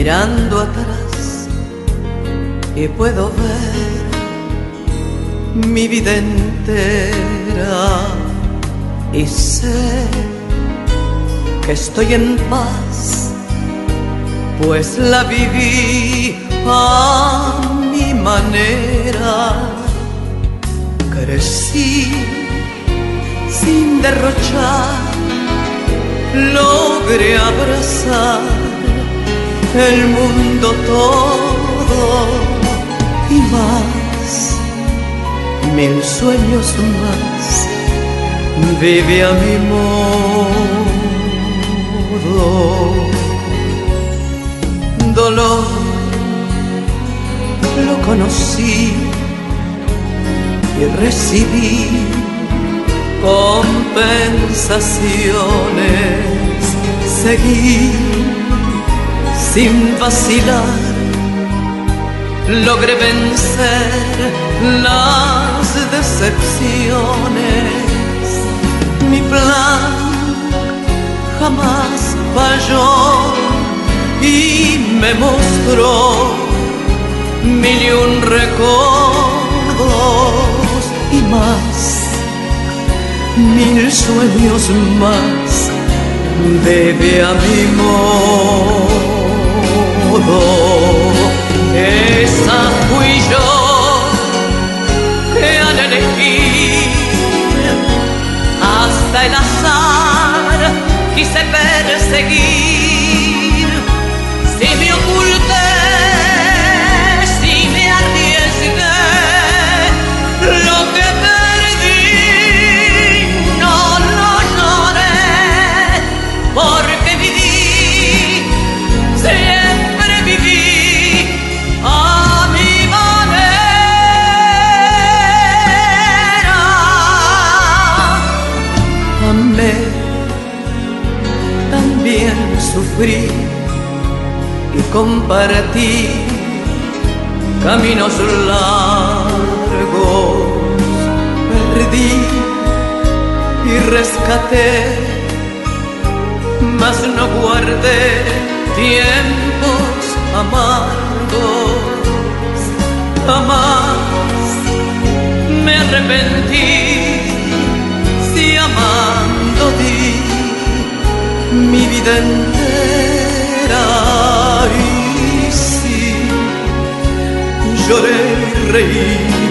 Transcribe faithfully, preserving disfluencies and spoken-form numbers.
mirando atrás y puedo ver mi vida entera y sé que estoy en paz, pues la viví a mi manera. Crecí sin derrochar, logré abrazar el mundo todo y más, mil sueños más, vive a mi modo. Dolor lo conocí y recibí compensaciones, seguí sin vacilar, logré vencer las decepciones. Mi plan jamás falló y me mostró mil y un recuerdos y más, mil sueños más, bebe a mi modo. Esa fui yo que al elegir hasta el azar quise perseguir. Si me oculté, si me arriesgué, lo que perdí no lo lloré, porque viví, siempre viví a mi manera. Amé, también sufrí y compartí caminos largos, perdí y rescaté, mas no guardé tiempos amargos. Jamás me arrepentí si amando di mi vida entera. Y sí, lloré y reí